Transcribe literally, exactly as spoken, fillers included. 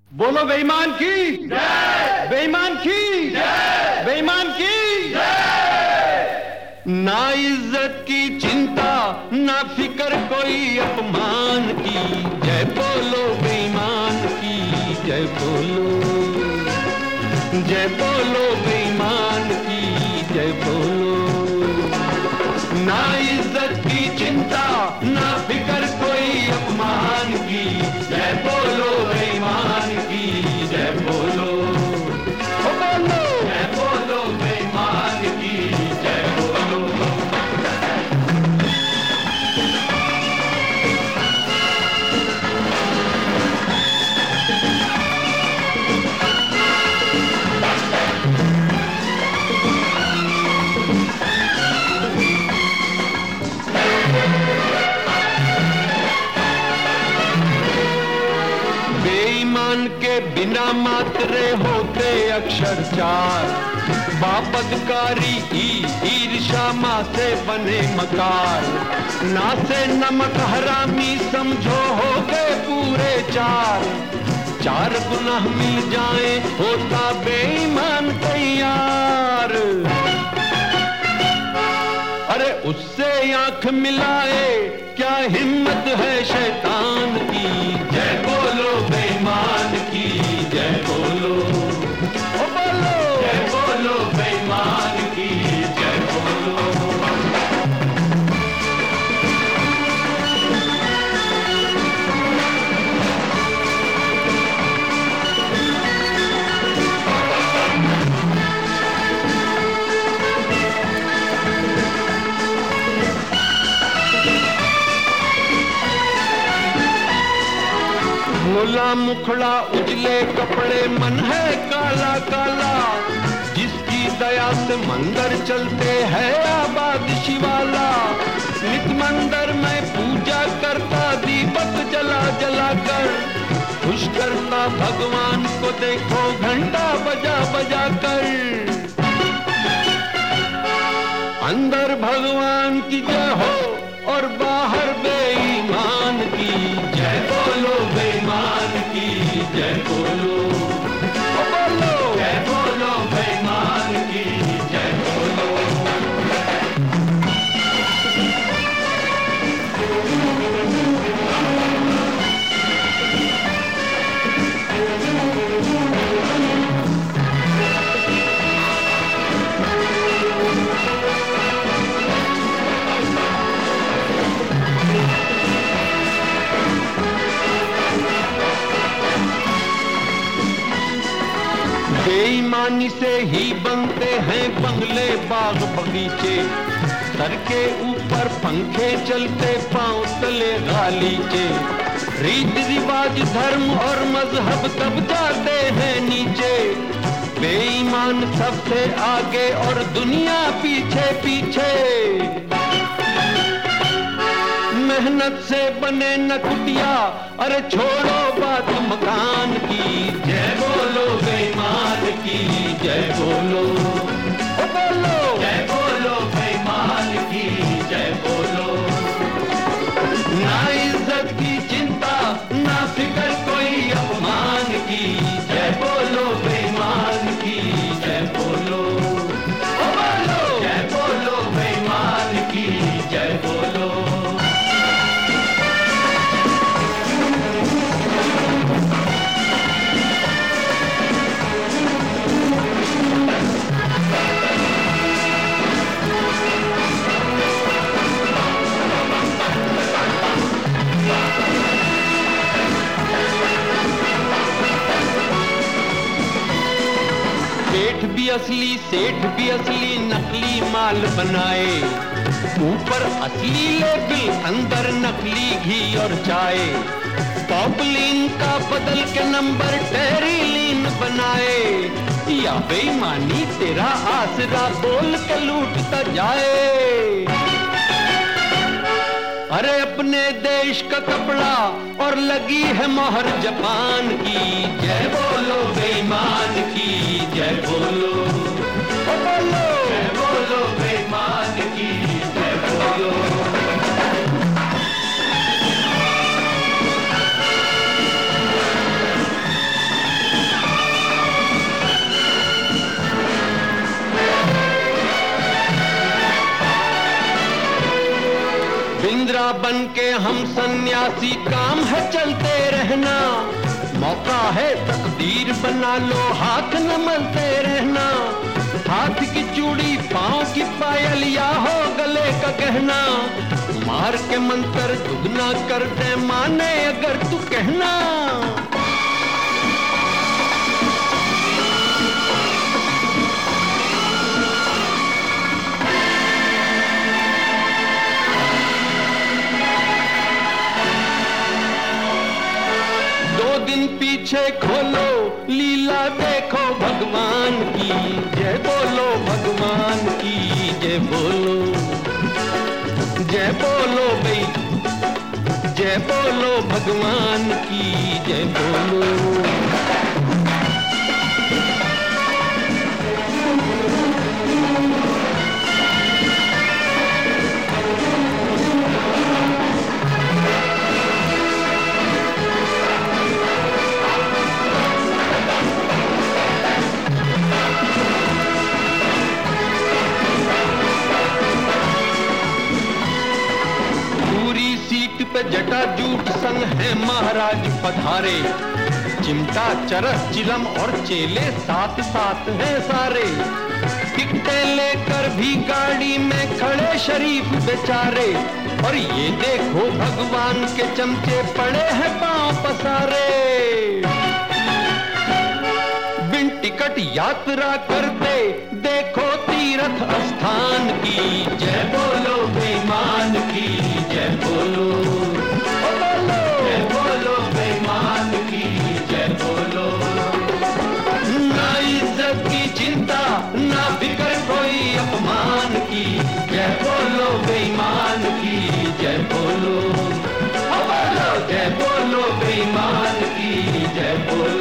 बोलो बेईमान की जय, बेईमान की जय, बेईमान की जय। ना इज्जत की चिंता ना फिकर कोई अपमान की, जय बोलो बेईमान की जय बोलो, जय बोलो बेईमान की जय बोलो। ना इज्जत की चिंता ना फिकर कोई अपमान की, जय बोलो बेईमान की जय बोलो, ओ बोलो जय बोलो बेईमान की जय बोलो। बेईमान के बिना मात्रे होते अक्षर चार, बापदकारी ई ईर्षा माँ से बने मकार। ना से नमक हरामी समझो हो गए पूरे चार, चार गुनाह मिल जाए होता बेईमान तैयार। अरे उससे आंख मिलाए क्या हिम्मत है शैतान की, जय बोलो बेईमान की जय बोलो, ओ बोलो जय बोलो बेईमान की जय बोलो। भोला मुखड़ा उजले कपड़े मन है काला काला, जिसकी दया से मंदिर चलते हैं आबाद शिवाला। नित मंदिर में पूजा करता दीपक जला जला कर, खुश करता भगवान को देखो घंटा बजा बजा कर। अंदर भगवान की जय हो और बाहर बेईमान की, जय बोलो बेईमान की जय बोलो, ओ बोलो जय बोलो बेईमान की जय बोलो। बेईमानी से ही बनते हैं बंगले बाग बगीचे, सर के ऊपर पंखे चलते पांव तले गालीचे। रीत रिवाज धर्म और मजहब तब जाते हैं नीचे, बेईमान सबसे आगे और दुनिया पीछे पीछे। मेहनत से बने न कुटिया, अरे छोड़ो बात मकान की, जय बोलो बेईमान की जय बोलो, ओ बोलो जय बोलो बेईमान की जय बोलो। ना इज्जत की चिंता ना फिकर कोई अपमान की, जय बोलो बेईमान की जय बोलो, ओ बोलो जय बोलो बेईमान की जय बोलो। सेठ भी असली सेठ भी असली नकली माल बनाए, ऊपर असली लेबिल अंदर नकली घी और चाय। पॉपुलिन का बदल के नंबर टेरिलीन बनाए, या बेईमानी तेरा आसरा बोल के लूटता जाए। अरे अपने देश का कपड़ा और लगी है मोहर जापान की, जय बोलो बेईमान की जय बोलो, ओ बोलो जय बोलो बेईमान की जय बोलो। बन के हम सन्यासी काम है चलते रहना, मौका है तकदीर बना लो हाथ न मलते रहना। हाथ की चूड़ी पाँव की पायल या हो गले का गहना, मार के मंत्र दुगना कर दे माने अगर तू कहना। दिन पीछे खोलो लीला देखो भगवान की, जय बोलो भगवान की जय बोलो, जय बोलो भाई जय बोलो भगवान की जय बोलो। पे जटाजूट संग है महाराज पधारे, चिमटा चरस चिलम और चेले साथ साथ हैं सारे। टिकटें लेकर भी गाड़ी में खड़े शरीफ बेचारे, और ये देखो भगवान के चमचे पड़े हैं पांव पसारे। बिन टिकट यात्रा करते देखो तीर्थ स्थान की, जय बोलो बेईमान की जय बोलो, जय बोलो बेईमान की जय बोलो। ना इज्जत की चिंता ना फिक्र कोई अपमान की, जय बोलो बेईमान की जय बोलो, बोलो जय बोलो बेईमान की जय बोलो।